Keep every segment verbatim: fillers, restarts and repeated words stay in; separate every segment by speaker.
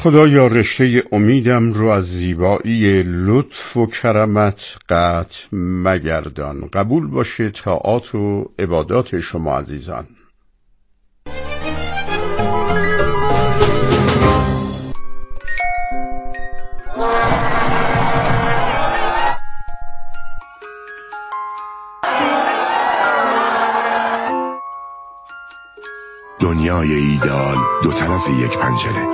Speaker 1: خدایا رشته امیدم رو از زیبایی لطف و کرمت قطع مگردان. قبول باشه طاعات و عبادات شما عزیزان.
Speaker 2: دنیای ایدئال دو طرف یک پنجره.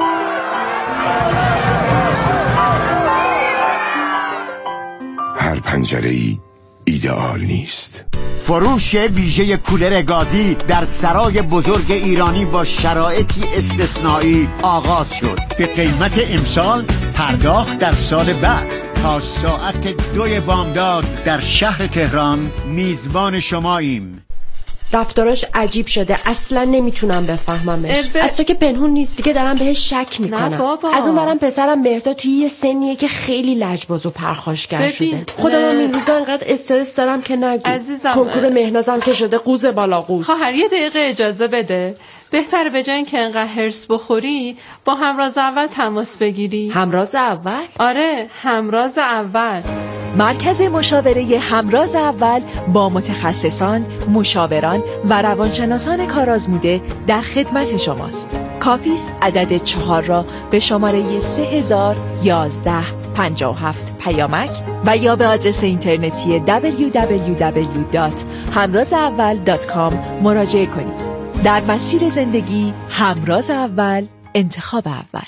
Speaker 2: هر پنجره‌ای ایدئال نیست.
Speaker 3: فروش ویژه کولر گازی در سرای بزرگ ایرانی با شرایطی استثنایی آغاز شد. به قیمت امسال، پرداخت در سال بعد. تا ساعت دوی بامداد در شهر تهران میزبان شماییم.
Speaker 4: رفتاراش عجیب شده، اصلا نمیتونم بفهممش.
Speaker 5: ب...
Speaker 4: از تو که پنهون نیست دیگه، دارم بهش شک میکنم. از اون برم پسرم مهرداد توی یه سنیه که خیلی لجباز و پرخاشگر شده. خودم هم این روزا انقدر استرس دارم که نگو.
Speaker 5: عزیزم
Speaker 4: کنکور مهنازم که شده قوز بالا قوز.
Speaker 5: خواهر یه دقیقه اجازه بده. بهتره به جای اینکه انقدر هرس بخوری با همراز اول تماس بگیری.
Speaker 4: همراز اول؟
Speaker 5: آره، همراز اول.
Speaker 6: مرکز مشاوره همراز اول با متخصصان، مشاوران و روانشناسان کارآزموده در خدمت شماست. کافی است عدد چهار را به شماره سه هزار یازده پنجاه و هفت پیامک و یا به آدرس اینترنتی دبلیو دبلیو دبلیو دات همراز اول دات کام مراجعه کنید. در مسیر زندگی همراز اول، انتخاب اول.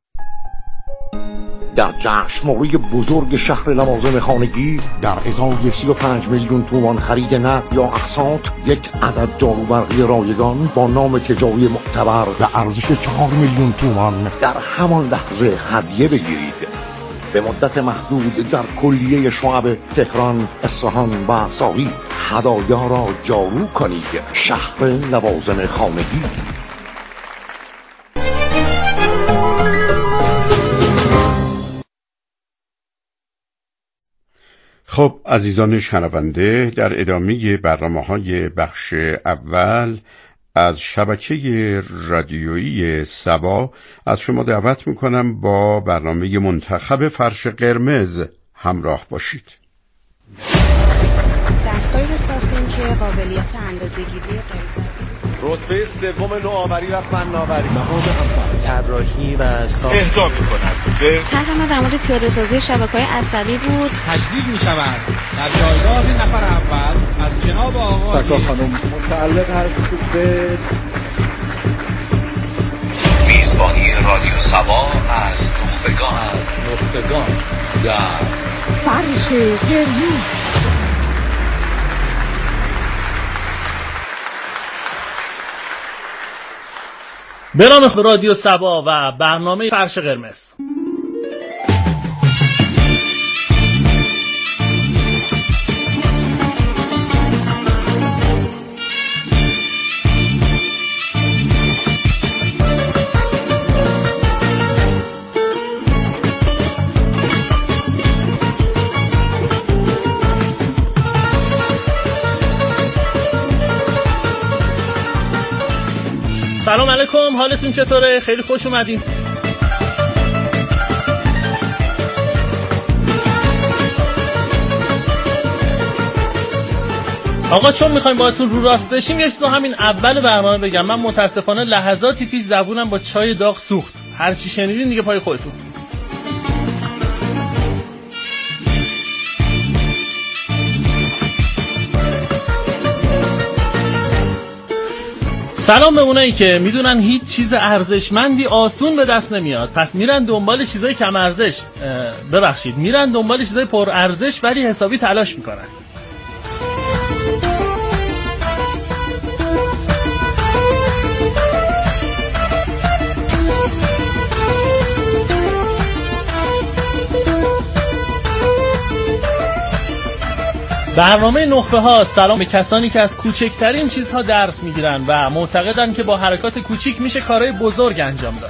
Speaker 7: در جشنواره بزرگ شهر لوازم خانگی در ازای سی و پنج میلیون تومان خرید نقد یا اقساط، یک عدد جاروبرقی رایگان با نام تجاری معتبر به ارزش چهار میلیون تومان در همان لحظه هدیه بگیرید. به مدت محدود در کلیه شعب تهران، اصفهان و ساقی هدایا را جارو کنید. شهر لوازم خانگی.
Speaker 1: خب عزیزان شنونده، در ادامه برنامه‌های بخش اول از شبکه رادیویی سبا از شما دعوت میکنم با برنامه منتخب فرش قرمز همراه باشید.
Speaker 8: دستگاهی رو ساختیم که قابلیت اندازه‌گیری
Speaker 9: رتبه سوم نوآوری و فناوری، نهاد همکاری،
Speaker 10: طراحی و ساخت
Speaker 9: اهدا می‌کند. به
Speaker 8: طرح ما در مورد پیاده‌سازی شبکه‌های عصبی بود.
Speaker 11: تجدید می‌شود در جایگاه نفر اول از جناب آقای
Speaker 9: تکا خانم متعلق هست به
Speaker 12: میزبانی رادیو سبا از نخبگان از نخبگان در
Speaker 6: فرش قرمز.
Speaker 13: به نام رادیو سبا و برنامه فرش قرمز. سلام علیکم، حالتون چطوره؟ خیلی خوش اومدین. آقا چون میخوایم باهاتون رو راست بشیم یه چیزو همین اول برنامه بگم. من متاسفانه لحظاتی پیش زبونم با چای داغ سوخت. هر چی شنیدین دیگه پای خودتون. سلام به اونایی که میدونن هیچ چیز ارزشمندی آسون به دست نمیاد، پس میرن دنبال چیزای کم ارزش، ببخشید میرن دنبال چیزای پر ارزش ولی حسابی تلاش میکنن. برنامه نخبه ها سلام به کسانی که از کوچکترین چیزها درس میگیرن و معتقدن که با حرکات کوچیک میشه کارهای بزرگ انجام داد.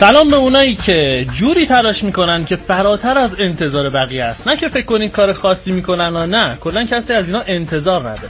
Speaker 13: سلام به اونایی که جوری تلاش میکنن که فراتر از انتظار بقیه است، نه که فکر کنید کار خاصی میکنن و نه، کلا کسی از اینا انتظار نداره.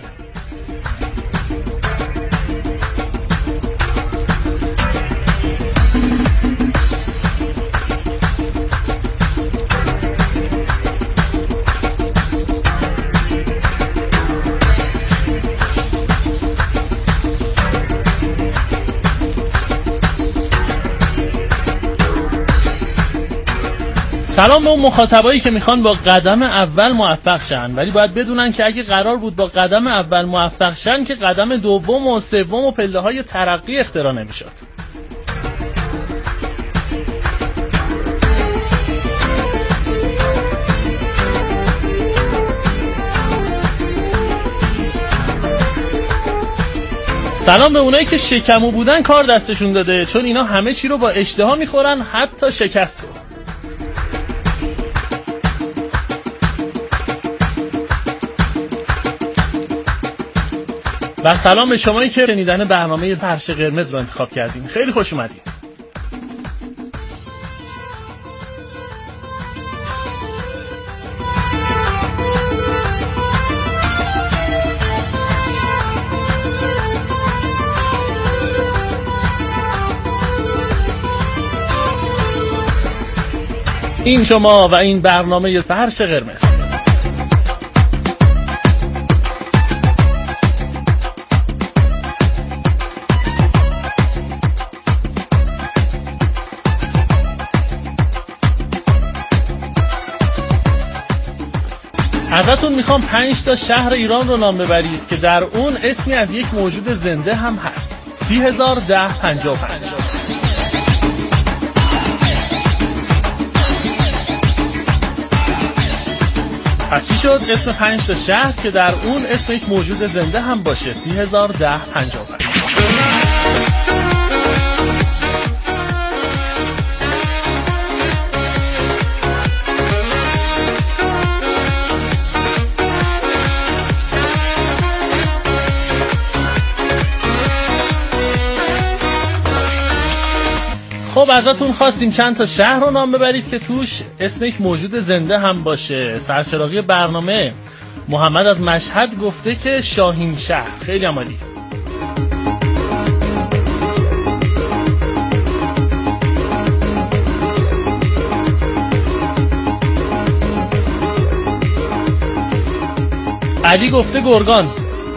Speaker 13: سلام به اون مخاطبایی که میخوان با قدم اول موفق شن، ولی باید بدونن که اگه قرار بود با قدم اول موفق شن که قدم دوم و سوم و پله‌های ترقی اختراع نمیشد. سلام به اونایی که شکمو بودن کار دستشون داده، چون اینا همه چی رو با اشتها میخورن، حتی شکست رو. و سلام به شمایی که شنیدن برنامه فرش قرمز رو انتخاب کردین. خیلی خوش اومدین. این شما و این برنامه فرش قرمز. ازتون میخوام پنج تا شهر ایران رو نام ببرید که در اون اسمی از یک موجود زنده هم هست. سی هزار ده پنجاه و پنج. پس چی شد؟ اسم پنج تا شهر که در اون اسم یک موجود زنده هم باشه. سی هزار ده پنجاه و پنج. خب ازتون خواستیم چند تا شهر رو نام ببرید که توش اسم یک موجود زنده هم باشه. سرچراغی برنامه محمد از مشهد گفته که شاهین شهر. خیلی عالی. علی گفته گرگان.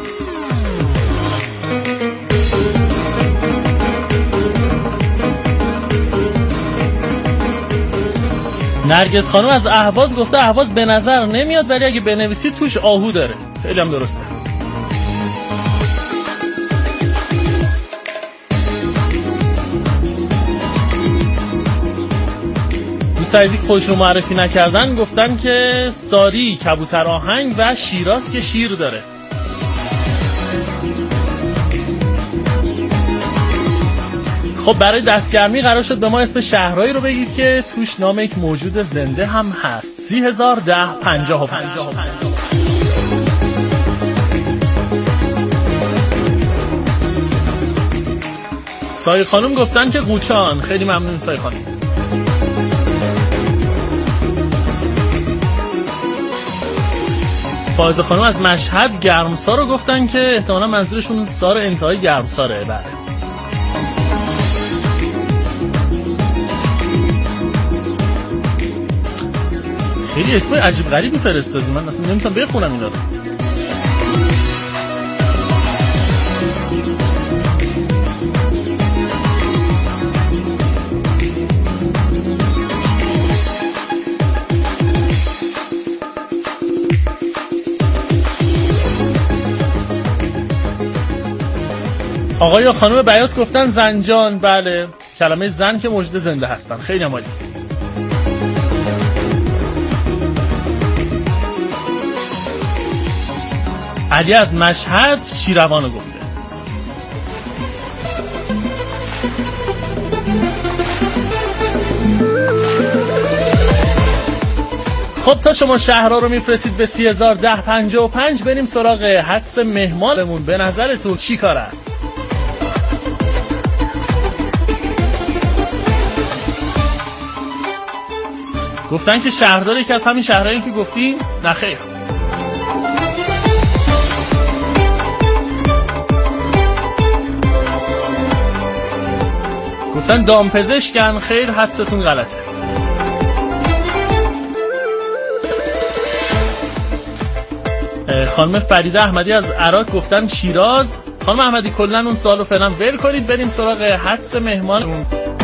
Speaker 13: نرگس خانم از اهواز گفته اهواز به نظر نمیاد، ولی اگه بنویسی توش آهو داره. خیلی هم درسته. دوست عزیزی که خودش رو معرفی نکردن گفتن که ساری کبوتر آهنگ و شیراز که شیر داره. خب برای دستگرمی قرار شد به ما اسم شهرهایی رو بگید که توش نام یک موجود زنده هم هست. سی هزار ده پنجاه و پنج. سایه خانم گفتن که قوچان. خیلی ممنون سایه خانم. فائزه خانم از مشهد گرمسار رو گفتن که احتمالا منظورشون سار انتهای گرمساره. بله. خیلی اسم عجیب غریبی فرستادی، من اصلا نمیتونم بخونم اینا رو. آقای یا خانم بیات گفتن زنجان. بله، کلمه زن که موجود زنده هستن. خیلی عالی. علی از مشهد شیروانو گفته. خب تا شما شهرها رو میفرستید به سی هزار ده پنجاه و پنج، بریم سراغ حدس مهمانمون. به نظرتون چی کار است؟ گفتن که شهردار یکی از همین شهرهایی که گفتیم. نه خیر. گفتن دامپزشکن. خیر، حدستون غلطه. خانم فریده احمدی از عراق گفتن شیراز. خانم احمدی کلا اون سوالو فعلا ول کنید، بریم سراغ حدس مهمانمون.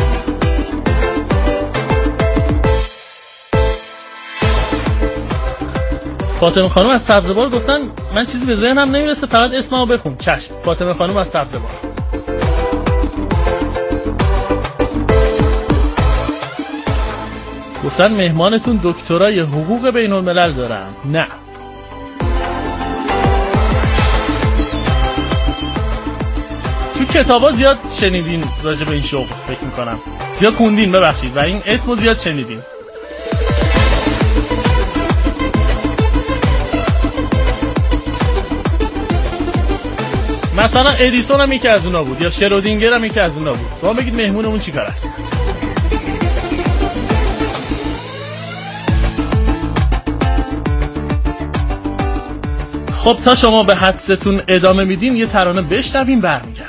Speaker 13: فاطمه خانم از سبزوار گفتن من چیزی به ذهنم نمیرسه، فقط اسممو بخون. چشم. فاطمه خانم از سبزوار. گفتن مهمانتون دکترای حقوق بین الملل دارن. نه. تو کتابا زیاد شنیدین راجع به این شغل، فکر میکنم زیاد خوندین ببخشید و این اسمو زیاد شنیدین. مثلا ادیسون هم یکی از اونا بود، یا شرودینگر هم یکی از اونا بود. با هم بگید مهمونمون چی کار است. خب تا شما به حدستون ادامه میدین یه ترانه بشنویم برمیگردیم.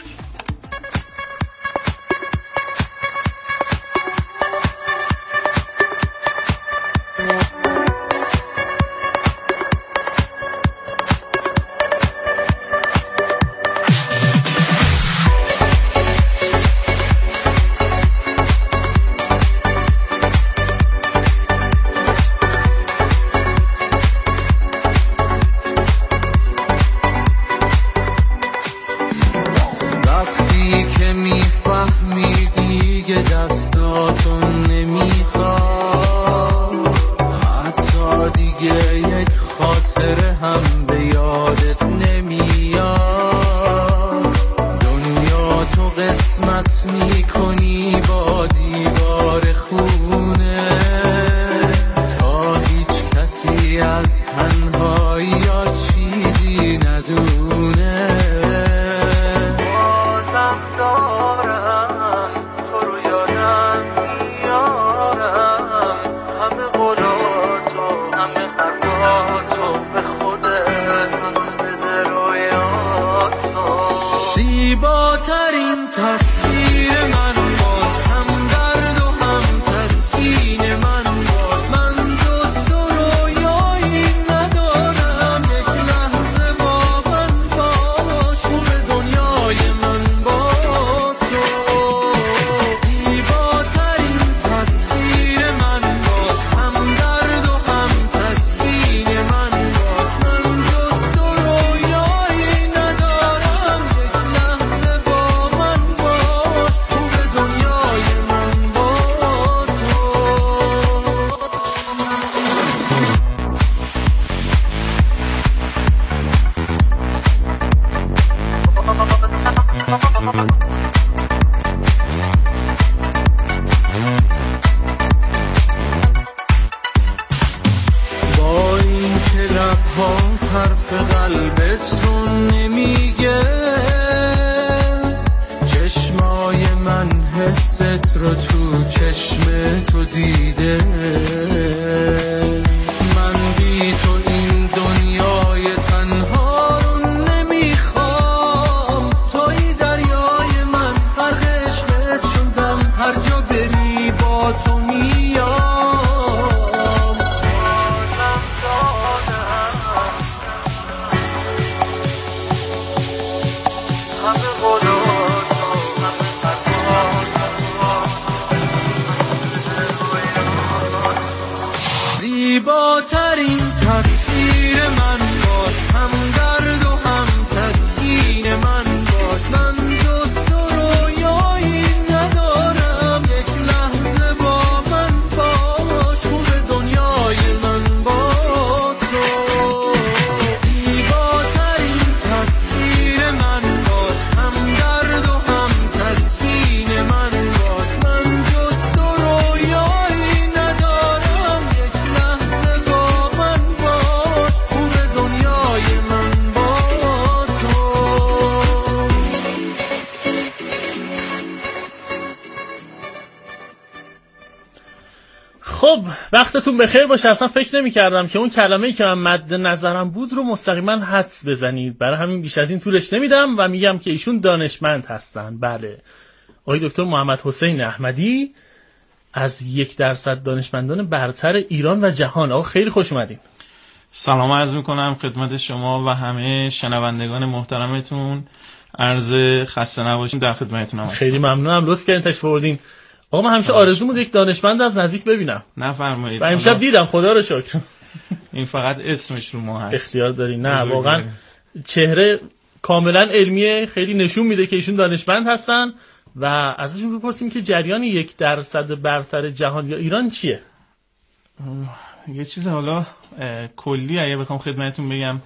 Speaker 13: وقتتون بخیر باشه. اصلا فکر نمی کردم که اون کلمه‌ای که من مد نظرم بود رو مستقیما حدس بزنید. برای همین بیش از این طولش نمیدم و میگم که ایشون دانشمند هستن. بله، آقای دکتر محمد حسین احمدی از یک درصد دانشمندان برتر ایران و جهان. آقا خیلی خوش اومدین.
Speaker 10: سلام عرض میکنم خدمت شما و همه شنوندگان محترمتون. عرض خسته نباشین، در خدمتتون هستم.
Speaker 13: خیلی ممنونم، لطف کردین تشریف آوردین. آقا من همیشه آرزو بود یک دانشمند از نزدیک ببینم.
Speaker 10: نفرمایید.
Speaker 13: و امشب دیدم، خدا رو شکر.
Speaker 10: این فقط اسمش رو ما هست.
Speaker 13: اختیار داری. نه واقعا چهره کاملا علمیه، خیلی نشون میده که ایشون دانشمند هستن و ازشون بپرسیم که جریان یک درصد برتر جهان یا ایران چیه؟
Speaker 10: یه چیز حالا کلی اگه بخوام خدمتتون بگم،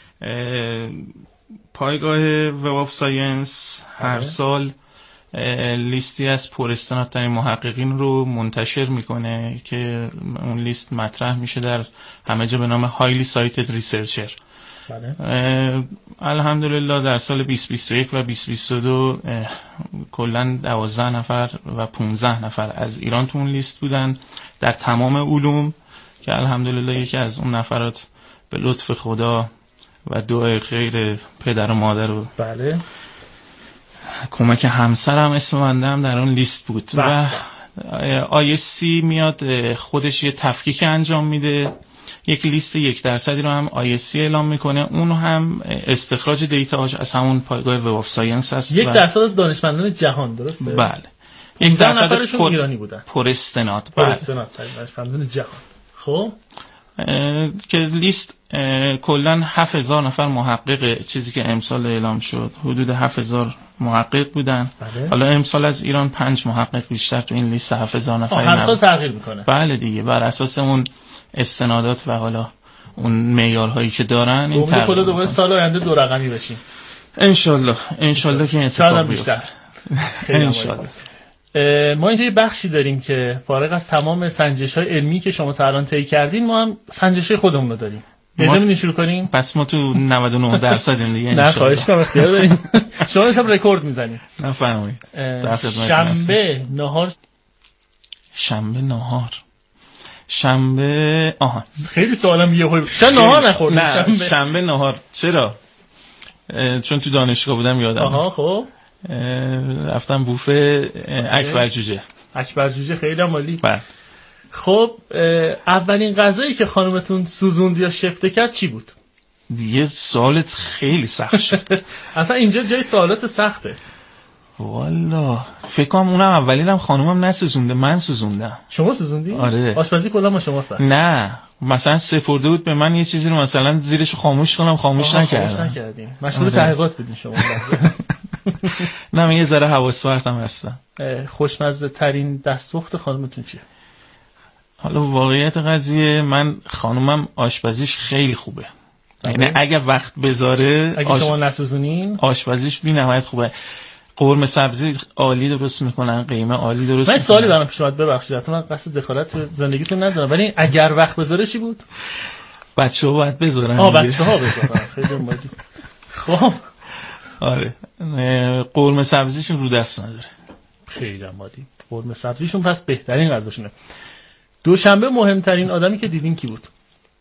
Speaker 10: پایگاه وب آف ساینس هر سال لیستی از پراستنادترین محققین رو منتشر میکنه که اون لیست مطرح میشه در همه جا به نام هایلی سایتد ریسرچر. الحمدلله در سال بیست بیست و یک و بیست بیست و دو کلا دوازده نفر و پانزده نفر از ایران تو اون لیست بودن در تمام علوم که الحمدلله یکی از اون نفرات به لطف خدا و دعای خیر پدر و مادر و
Speaker 13: بله
Speaker 10: کمک همسرم اسم بنده هم در اون لیست بود. و آی اس سی میاد خودش یه تفکیک انجام میده، یک لیست یک درصدی رو هم آی اس سی اعلام میکنه، اون هم استخراج دیتاهاش از همون پایگاه وب آف ساینس هست.
Speaker 13: یک درصد از دانشمندان جهان، درسته؟
Speaker 10: بله. یک درصد
Speaker 13: پر... ایرانی بودن.
Speaker 10: پر استناد.
Speaker 13: پر استناد دانشمندان جهان. خب
Speaker 10: که لیست کلا هفت هزار نفر محقق، چیزی که امسال اعلام شد حدود هفت هزار محقق بودن.
Speaker 13: بله.
Speaker 10: حالا امسال از ایران پنج محقق بیشتر تو این لیست هفت هزار نفری
Speaker 13: هر سال تغییر میکنه.
Speaker 10: بله دیگه، بر اساس اون استنادات و حالا اون معیارهایی که دارن این
Speaker 13: تغییر خود دوباره سال آینده دو رقمی بشیم ان
Speaker 10: شاء الله. ان شاء الله که اتفاق بیفته
Speaker 13: ان شاء الله. ما اینجا یه بخشی داریم که فارغ از تمام سنجش‌های علمی که شما تا الان طی کردین، ما هم سنجش‌های خودمون رو داریم. لازم شروع کنیم.
Speaker 10: پس ما تو نود و نه درصدیم دیگه.
Speaker 13: نه خواهش می‌کنم، اختیار دارین. شما هم رکورد میزنید.
Speaker 10: نفرمایید.
Speaker 13: شنبه نهار
Speaker 10: شنبه نهار شنبه آها
Speaker 13: خیلی سوالم یه خوب چرا نهار نخوردی؟
Speaker 10: نه شنبه شنبه نهار چرا؟ چون تو دانشگاه بودم یادم.
Speaker 13: آها خب
Speaker 10: رفتم بوفه اکبر جوجه.
Speaker 13: اکبر جوجه خیلی عالی.
Speaker 10: بله.
Speaker 13: خب اولین غذایی که خانومتون سوزوند یا شفته کرد چی بود؟
Speaker 10: دیگه سوالت خیلی سخت شد.
Speaker 13: اصلا اینجا جای سوالات سخته.
Speaker 10: والا فکر کنم اونم اولینم خانومم نسوزونده، من سوزوندم.
Speaker 13: شما سوزوندی؟
Speaker 10: آره.
Speaker 13: آشپزی کلا ما شماست بس.
Speaker 10: نه مثلا سپرده بود به من یه چیزی رو مثلا زیرش خاموش کنم، خاموش نکردم.
Speaker 13: خاموش نکردیم. مشغول تحقیقات بودین شما.
Speaker 10: نه من یه ذره حواس پرتم هستم.
Speaker 13: خوشمزه ترین دستپخت خانومتون چیه؟
Speaker 10: حالا واقعیت قضیه من خانومم آشپزیش خیلی خوبه. یعنی اگه وقت بذاره
Speaker 13: اگه آش... شما نسوزونین
Speaker 10: آشپزیش بی‌نهایت خوبه. قرمه سبزی عالی درست میکنن، قیمه عالی درست.
Speaker 13: من سوالی برام پیش اومد، ببخشید حتما قصد دخالت تو زندگیتون ندارم، ولی اگر وقت بذاره چی بود؟
Speaker 10: بچه‌ها باید بذارن.
Speaker 13: آ بچه‌ها بذارن. خیلی عالی. خب
Speaker 10: آره قرمه سبزیشون رو دست نداره.
Speaker 13: خیلی عالی. قرمه سبزیشون پس بهترین غذاشونه. دوشنبه مهمترین آدمی که دیدین کی بود؟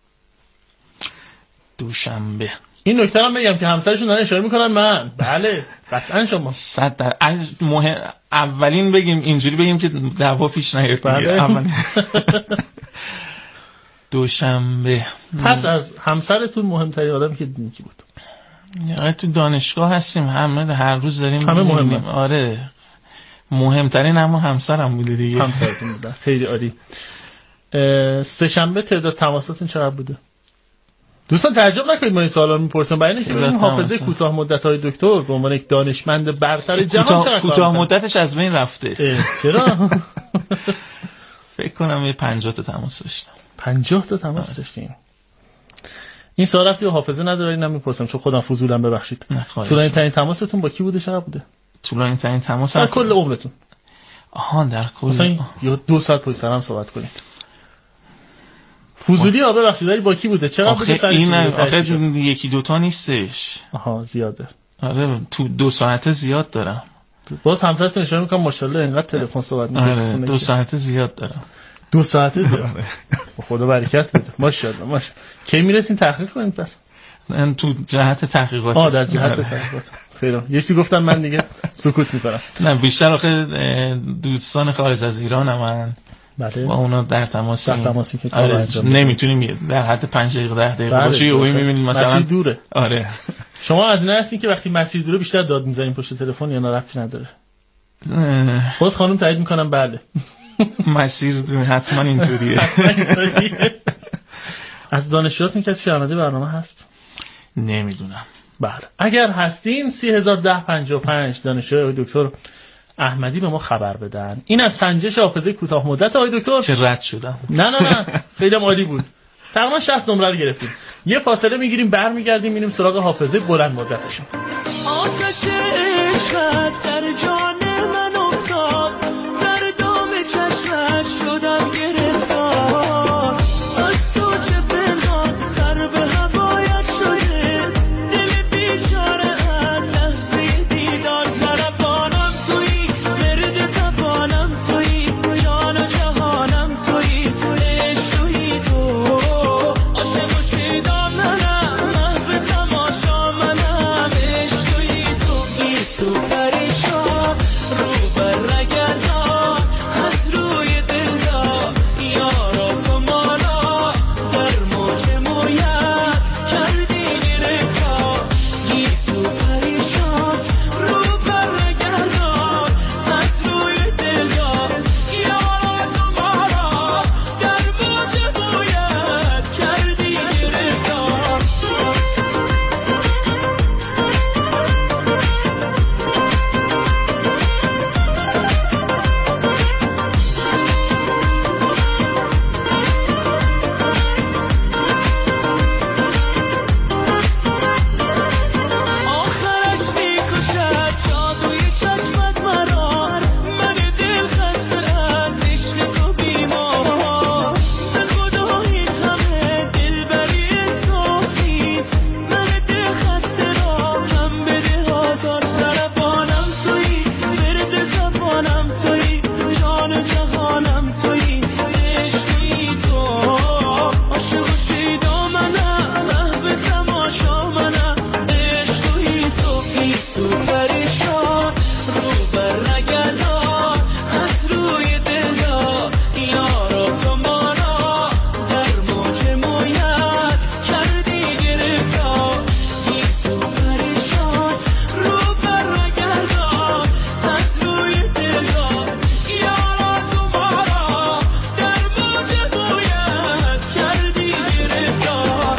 Speaker 10: دوشنبه
Speaker 13: این نکته رو بگم که همسرشون دارن اشاره میکنن من. بله قطعا شما
Speaker 10: صد در مهم... اولین بگیم اینجوری بگیم که دعوا پیش نیاد.
Speaker 13: بله.
Speaker 10: اولین دوشنبه.
Speaker 13: پس از همسرتون مهمترین آدمی که دیدین کی بود؟
Speaker 10: آره تو دانشگاه هستیم، همه هر روز داریم
Speaker 13: همه مهمه.
Speaker 10: آره مهمترین اما همسرم بوده دیگه.
Speaker 13: همسرتون بوده. خیلی عالی. سه شنبه تعداد تماساتون چقدر بوده؟ دوستان تعجب نکنید ما این سوالا رو میپرسم، برای اینکه ببینیم حافظه کوتاه مدت های دکتر به عنوان یک دانشمند برتر جهان چقدر
Speaker 10: کوتاه مدتش از بین رفته.
Speaker 13: چرا؟
Speaker 10: فکر کنم یه پنجاه تا تماس داشتم.
Speaker 13: پنجاه تا تماس داشتین. این سوال رفتی به حافظه نداره، اینم میپرسم چون خودم فضولم، ببخشید. طولانی ترین تماستون با کی بوده، چقدر بوده؟
Speaker 10: طولانی ترین تماس
Speaker 13: در کل عمرتون؟
Speaker 10: آها در کل
Speaker 13: مثلا یا دو ساعت پشت سر هم صحبت کنید. فضولی ها ببخشید ولی با کی بوده؟ چقدر بوده سرش؟
Speaker 10: این آخه یکی دوتا نیستش.
Speaker 13: آها زیاده.
Speaker 10: آره تو دو ساعته زیاد دارم.
Speaker 13: باز همسرتون اشاره میکنم ماشاءالله اینقدر تلفن صحبت میکنه.
Speaker 10: آره دو ساعته زیاد دارم.
Speaker 13: دو ساعته زیاد. خدا برکت بده. ماشاءالله ماشاءالله. کی میرسین تحقیق کنین پس؟
Speaker 10: من تو جهت تحقیقات.
Speaker 13: آه در جهت تحقیقات. خیلی. یه چیزی گفتم من دیگه سکوت میکنم.
Speaker 10: نه بیشتر آخه دوستان خارج از ایران من
Speaker 13: بله.
Speaker 10: با اونا در تماس
Speaker 13: در تماسی که
Speaker 10: آره نمیتونیم در حد پنج دقیقه ده دقیقه
Speaker 13: بله.
Speaker 10: باشه اوی میبینید مثلا
Speaker 13: مسیر دوره.
Speaker 10: آره.
Speaker 13: شما از اینا هستین که وقتی مسیر دوره بیشتر داد میزنین پشت تلفن یا نه ربطی نداره؟ باز خانم تایید میکنم بله.
Speaker 10: مسیر دوره حتما اینطوریه.
Speaker 13: از دانشجویاتون کسی شنونده برنامه هست؟
Speaker 10: نمیدونم.
Speaker 13: بله اگر هستین سی هزار و ده پنجاه و پنج دانشجوی دکتر احمدی به ما خبر بدن. این از سنجش حافظه کوتاه مدت آقای دکتر
Speaker 10: که رد شدم.
Speaker 13: نه نه نه خیلی عالی بود. تقریبا شصت نمره رو گرفتیم. یه فاصله میگیریم برمیگردیم میریم سراغ حافظه بلند مدتشون.
Speaker 14: آتش عشقت در جان من افتاد در دام چشمت شدم گرفتار از تو چه پنهان سر به هوایت شده دل بیچاره از لحظه دیدار سربانم تویی مرد زبانم تویی جان و جهانم تویی عشق تویی تو عاشق و شیدا منم محو تماشا منم عشق تویی تو گیسو پریشان رو بر نگردان از روی دلدار یارا تو مالا در موج مویت کردی گرفتار گیسو پریشان رو بر نگردان از روی دلدار یارا تو مالا در موج مویت کردی گرفتار آخرش میکشد جادوی چشمت مرا من دل خسته از عشق تو بیمار به خدا این همه دلبری انصاف نیست من دل خسته را کم بده آزار سربانم تویی ورد زبانم تویی جان و جهانم تویی عشق تویی تو عاشق و شیدا منم محو تماشا منم عشق تویی تو گیسو پریشان رو بر نگردان از روی دلدار یارا تو مانا در موج مویت کردی گرفتار گیسو پریشان رو بر نگردان از روی دلدار یارا تو مانا در موج مویت کردی گرفتار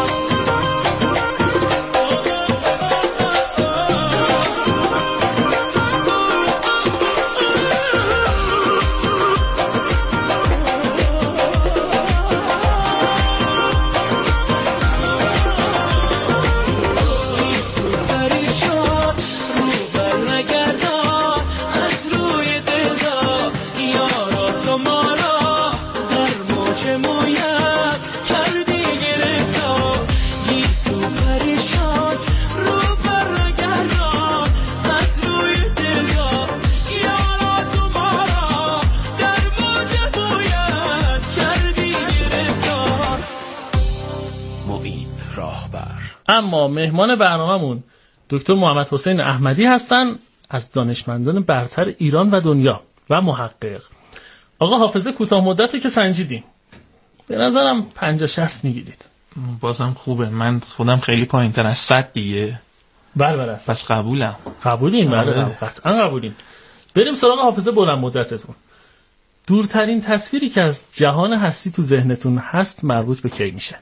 Speaker 14: گیسو پریشان رو بر نگردان از روی دلدار یارا تو مالا در موج مویت کردی گرفتار گیسو پریشان رو بر نگردان از روی دلدار یارا تو مالا در موج مویت کردی گرفتار
Speaker 2: مبین راهبر.
Speaker 13: اما مهمان برنامه‌مون دکتر محمد حسین احمدی هستن از دانشمندان برتر ایران و دنیا و محقق. آقا حافظه کوتاه مدتی که سنجیدیم به نظرم پنجاه شصت میگیرید.
Speaker 10: بازم خوبه. من خودم خیلی پایین‌تر از صد دیگه.
Speaker 13: بله بله
Speaker 10: پس قبولم.
Speaker 13: قبولیم. بله
Speaker 10: آره.
Speaker 13: قطعا قبولیم. بریم سراغ حافظه بلند مدتتون. دورترین تصویری که از جهان هستی تو ذهنتون هست مربوط به کی میشه؟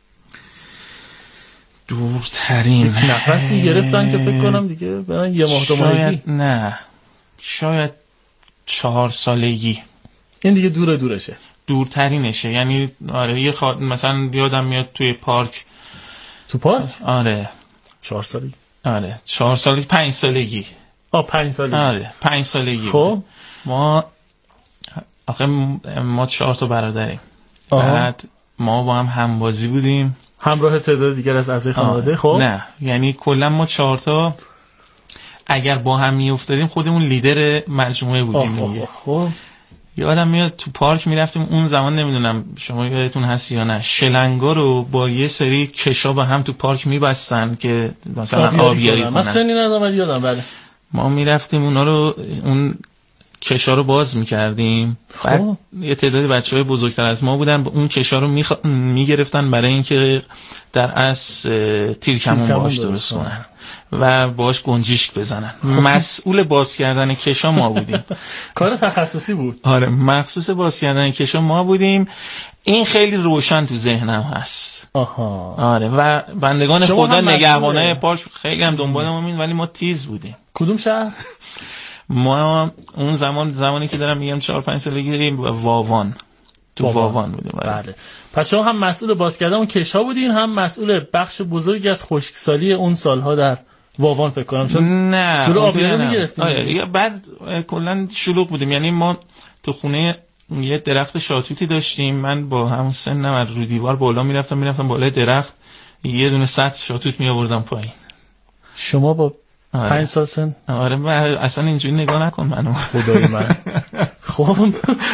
Speaker 10: دورترین
Speaker 13: یک نفسی گرفتن که فکر کنم دیگه برای یه ماه دو ماهگی.
Speaker 10: شاید نه شاید چهار سالگی.
Speaker 13: این دیگه دوره دورشه.
Speaker 10: دورترینشه. یعنی آره یه خوا... مثلا یادم میاد توی پارک.
Speaker 13: تو پارک؟
Speaker 10: آره
Speaker 13: چهار سالگی.
Speaker 10: آره چهار سالگی پنج سالگی.
Speaker 13: آه پنج سالگی.
Speaker 10: آره پنج سالگی.
Speaker 13: خب
Speaker 10: ما آخه ما چهار تا برادریم.
Speaker 13: آه.
Speaker 10: بعد ما با هم همبازی بودیم
Speaker 13: همراه تعداد دیگر از اعضای خانواده. خب
Speaker 10: نه یعنی کلا ما چهار تا اگر با هم می افتادیم خودمون لیدر مجموعه بودیم دیگه.
Speaker 13: خب
Speaker 10: یادم میاد تو پارک میرفتیم اون زمان، نمیدونم شما یادتون هست یا نه، شلنگا رو با یه سری کشا با هم تو پارک میبستن که مثلا آبیاری کنن.
Speaker 13: من سنی ندارم یادم. بله
Speaker 10: ما میرفتیم اونا رو، اون کشا رو باز میکردیم. بعد یه تعدادی بچهای بزرگتر از ما بودن، اون کشا رو میخ... میگرفتن برای اینکه در اصل تیرکمون باش درست کنن و باش گنجشک بزنن. مسئول باز کردن کشا ما بودیم.
Speaker 13: کار تخصصی بود.
Speaker 10: آره، مخصوص باز کردن کشا ما بودیم. این خیلی روشن تو ذهنم هست.
Speaker 13: آها.
Speaker 10: آره، و بندگان خدا نگهبانای پارک خیلی هم دنبال ما می‌بودن، ولی ما تیز بودیم.
Speaker 13: کدوم شهر؟
Speaker 10: ما اون زمان زمانی که دارم میگم چهار پنج سالگی واوان، تو واوان, واوان بودیم.
Speaker 13: بله. پس شما هم مسئول باز کردن اون کشا بودین، هم مسئول بخش بزرگی از خشکسالی اون سالها در واوان فکر کنم، چون
Speaker 10: نه
Speaker 13: جلو آبیاری میگرفتیم.
Speaker 10: آره، بعد کلا شلوغ بودیم. یعنی ما تو خونه یه درخت شاتوتی داشتیم، من با همون سنم از رو دیوار بالا میرفتم میرفتم بالای درخت، یه دونه سطل شاتوت می آوردم پایین.
Speaker 13: شما با
Speaker 10: آره.
Speaker 13: پنج سال سن؟
Speaker 10: آره، من اصلا اینجوری نگاه نکن منو.
Speaker 13: خدای من. خب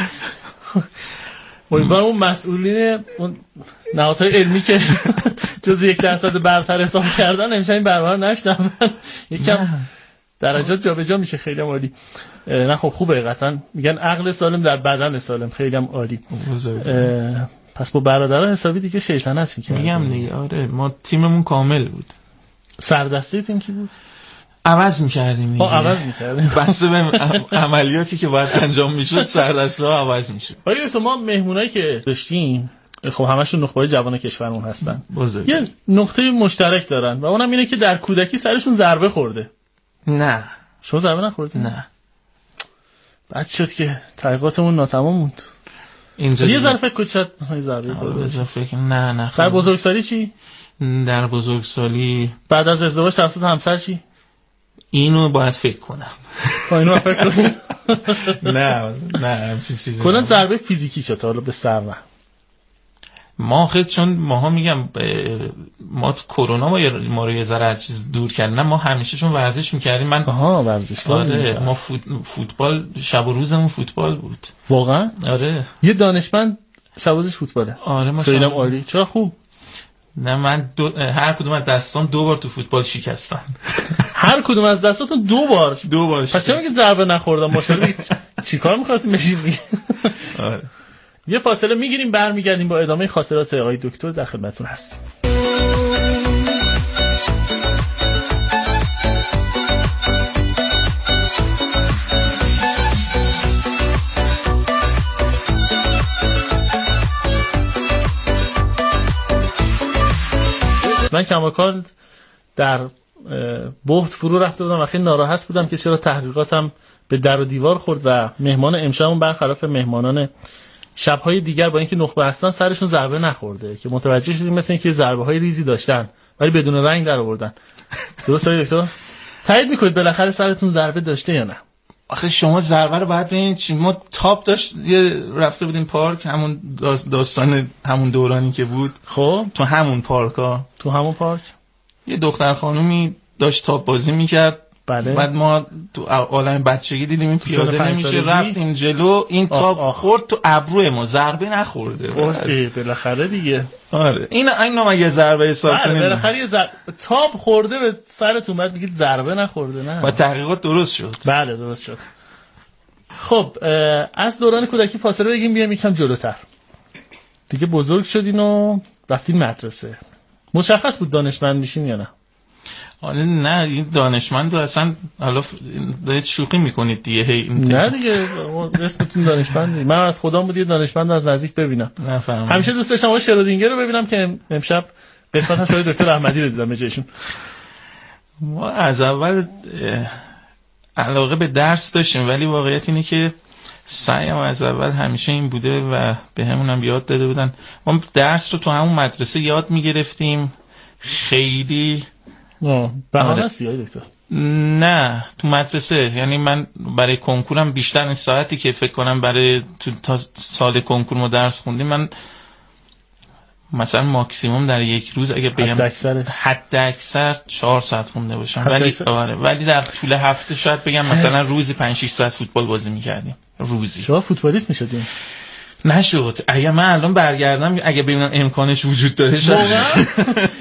Speaker 13: امیدوارم اون مسئولین اون نهادهای علمی که جز یک درصد برتر حساب کردن امشب این برنامه رو نشدم. یکم درجات جابجا میشه. خیلی هم عالی. نه خب خوبه، قطعا میگن عقل سالم در بدن سالم. خیلی هم عالی. پس با برادرها حسابی دیگه شیطنت میکنه.
Speaker 10: میگم دیگه. آره، ما تیممون کامل بود.
Speaker 13: سردسته تیم کی بود؟
Speaker 10: عوض میکردیم دیگه.
Speaker 13: آه عوض میکردیم.
Speaker 10: بسته به عملیاتی که باید انجام میشد سردسته ها عوض میشد.
Speaker 13: آره، تو ما مهمونایی که داشتیم خب همشون نخبه‌های جوان کشورمون هستن.
Speaker 10: بزرگ.
Speaker 13: یه نقطه مشترک دارن و اونم اینه که در کودکی سرشون ضربه خورده.
Speaker 10: نه.
Speaker 13: شما ضربه نخوردید؟
Speaker 10: نه.
Speaker 13: بعد شد که تحقیقاتمون ناتمام موند.
Speaker 10: اینجا
Speaker 13: یه ذره فکر کنید مثلا ضربه خورده.
Speaker 10: فکر نه نه.
Speaker 13: در بزرگسالی چی؟
Speaker 10: در بزرگسالی
Speaker 13: بعد از ازدواج توسط همسر چی؟
Speaker 10: اینو باید فکر کنم.
Speaker 13: اینو فکر کنید.
Speaker 10: نه نه همچین چیزی.
Speaker 13: کلا ضربه فیزیکی چه تا حالا به سر نه.
Speaker 10: ما خیلی چون ماها میگم ما کرونا ما ما رو یه ذره از چیز دور کردن، ما همیشه چون ورزش میکردیم. من
Speaker 13: آها ورزش
Speaker 10: آره، ما فوت... فوتبال شب و روزمون فوتبال بود.
Speaker 13: واقعا؟
Speaker 10: آره.
Speaker 13: یه دانشمند شب و روزش فوتباله.
Speaker 10: آره ما
Speaker 13: خیلی عالی. چرا خوب؟
Speaker 10: نه من دو... هر کدوم از دستام دو بار تو فوتبال شکستم.
Speaker 13: هر کدوم از دستاتون دو بار
Speaker 10: دو بار
Speaker 13: پس چرا میگید ضربه نخوردم؟ ماشاءالله چیکار می‌خواستیم بشین میگه.
Speaker 10: آره.
Speaker 13: یه فاصله میگیریم، برمیگردیم با ادامه خاطرات آقای دکتر در خدمتتون هستیم. من کماکان در بهت فرو رفته بودم و خیلی ناراحت بودم که چرا تحقیقاتم به در و دیوار خورد و مهمان امشبمون برخلاف مهمانان شب‌های دیگر با اینکه نخبه هستن سرشون ضربه نخورده، که متوجه شدیم مثل اینکه ضربه‌های ریزی داشتن ولی بدون رنگ در آوردن. درست آقای دکتر؟ تایید می‌کنید بالاخره سرتون ضربه داشته یا نه؟
Speaker 10: آخه شما ضربه رو بعد ببینید چی، ما تاپ داشت یه رفته بودیم پارک، همون داستان همون دورانی که بود.
Speaker 13: خب
Speaker 10: تو همون پارکا
Speaker 13: تو همون پارک
Speaker 10: یه دختر خانومی داشت تاپ بازی می‌کرد.
Speaker 13: بله.
Speaker 10: بعد ما تو عالم بچگی دیدیم این پیاده نمیشه، رفتیم جلو، این تاپ خورد تو ابروی ما، ضربه نخورده.
Speaker 13: اوه بالاخره دیگه.
Speaker 10: آره این اینا ما یه ضربه حساب کنیم.
Speaker 13: بالاخره یه ضربه تاپ خورده به سرتون، بعد میگید ضربه نخورده. نه
Speaker 10: با تحقیقات درست شد.
Speaker 13: بله درست شد. خب از دوران کودکی فاصله بگیم بیام یکم جلوتر. دیگه بزرگ شدین و رفتین مدرسه. مشخص بود دانشمند میشین یا نه؟
Speaker 10: آره نه، این دانشمند اصلا حالا دارید شوخی میکنید دیگه. هی
Speaker 13: نه دیگه اسمتون دانشمندی. من از خودم بود یه دانشمند از نزدیک ببینم.
Speaker 10: نفهمم.
Speaker 13: همیشه دوست داشتم آقای شرودینگر رو ببینم که امشب قسمت هم شاید دکتر احمدی رو دیدم به جایشون.
Speaker 10: ما از اول علاقه به درس داشتیم، ولی واقعیت اینه که سعیم از اول همیشه این بوده و به همون هم یاد داده بودن. ما درس رو تو همون مدرسه یاد میگرفتیم. خیلی
Speaker 13: بهانه است یا دکتر؟
Speaker 10: نه تو مدرسه، یعنی من برای کنکورم بیشتر این ساعتی که فکر کنم برای تو تا سال کنکور ما درس خوندیم، من مثلا ماکسیموم در یک روز اگه بگم حد اکثر چهار ساعت خونده باشم، ولی آره ولی در طول هفته شاید بگم مثلا روزی پنج شش ساعت فوتبال بازی میکردیم. روزی.
Speaker 13: شما فوتبالیست میشدین؟
Speaker 10: نشد. اگه من الان برگردم اگه ببینم امکانش وجود داره شاید